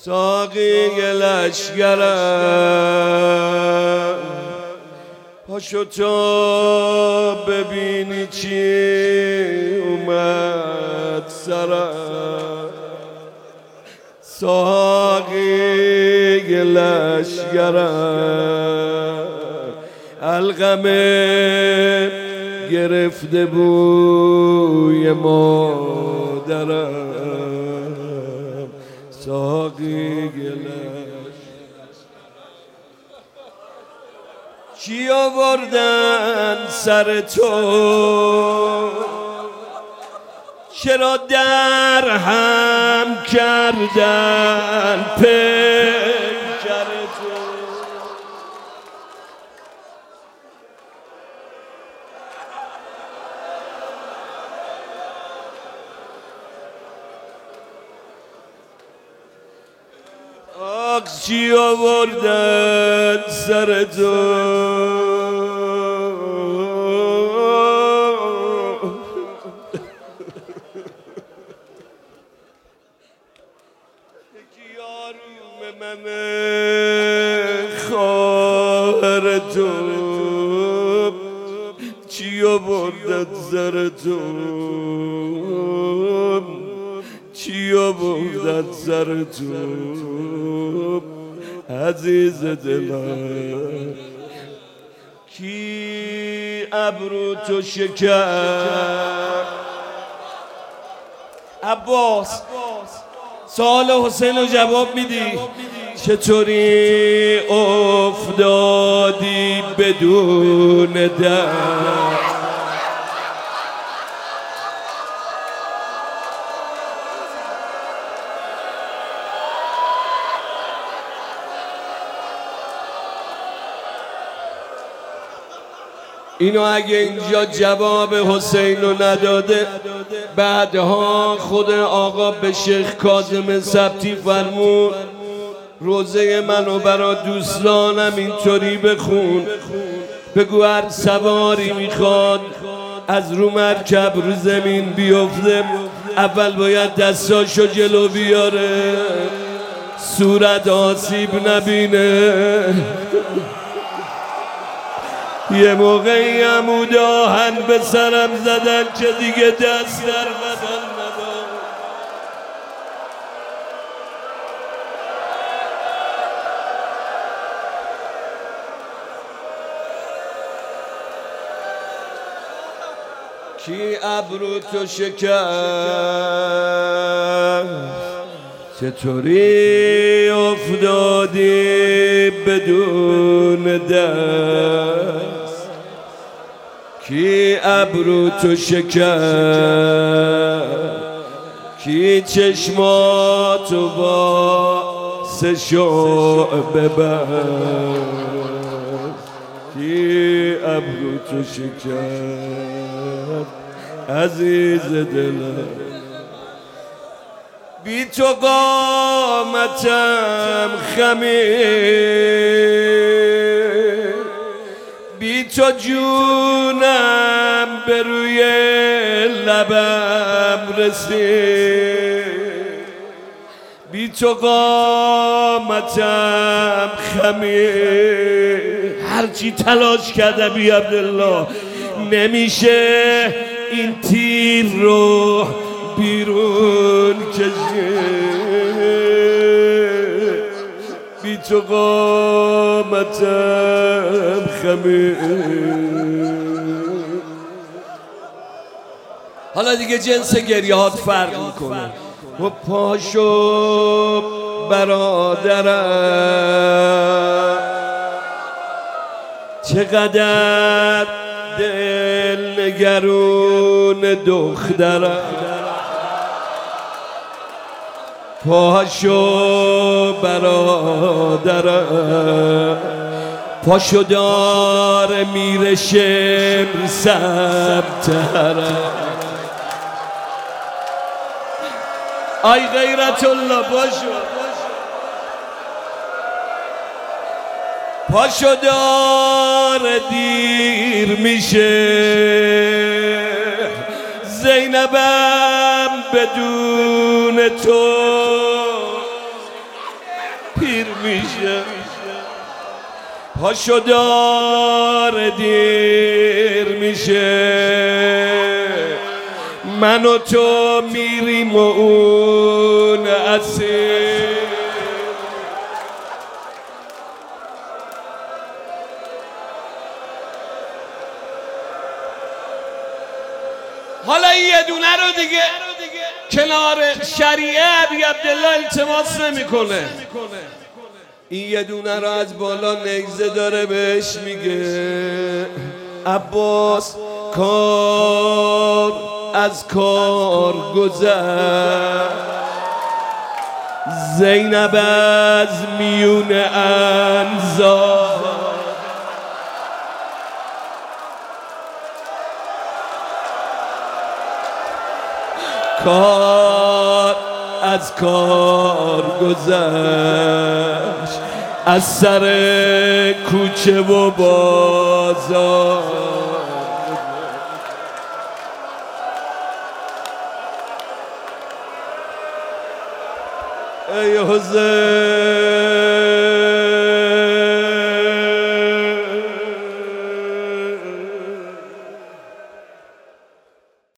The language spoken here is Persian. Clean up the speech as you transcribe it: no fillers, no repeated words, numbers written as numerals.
ساقی لشگرم پاشو تا ببینی چی اومد سرم ساقی لشگرم القمه گرفته بوی مادرم ساقی کی آوردن سر تو چرا در هم کردن پیکر تو چی آوردن سر تو من خواهر تو چی آوردن سر تو چی آوردن سر تو عزیز دلم کی ابرو تو شکر عباس سوال حسین رو جواب میدی چطوری افتادی بدون درد اینو اگه اینجا جواب حسین رو نداده بعدها خود آقا به شیخ کاظم سبتی فرمود روزه منو برا دوستانم اینطوری بخون بگو هر سواری میخواد از رو مرکب رو زمین بیفته اول باید دستاشو جلو بیاره صورت آسیب نبینه یه موقعی عمود آهن به سرم زدن که دیگه دست در بدن ندارم کی ابرو تو شکر چطوری افتادی بدون دست کی ابرو تو شکر کی چشماتو با سه شعبه بست کی ابرو تو شکر عزیز دلم بی تو قامتم خمیر بی تو جونم به روی لبم رسید بی تو قامتم خمیر هرچی تلاش کرده بی عبدالله نمیشه این تیر رو بیرون کشید بی تو قامتم خمیر حالا دیگه جنس گریه هات فرق میکنه و پاشو برادرم چقدر دل نگرون دخترم پاشو برادرم پاشو داره میره شمر سمترم آی غیرت الله پاشو داره دیر میشه زینبم بدون تو دیر میشه پاشو داره دیر میشه من و تو میریم و اون اسیر حالا این یه دونه رو دیگه کنار شریعه ابی عبدالله التماس نمیکنه این یه دونه رو از بالا نیزه داره بهش میگه عباس کار از کار گذشت زینب از میون انزار کار از کار گذشت از سر کوچه و بازار ای حسین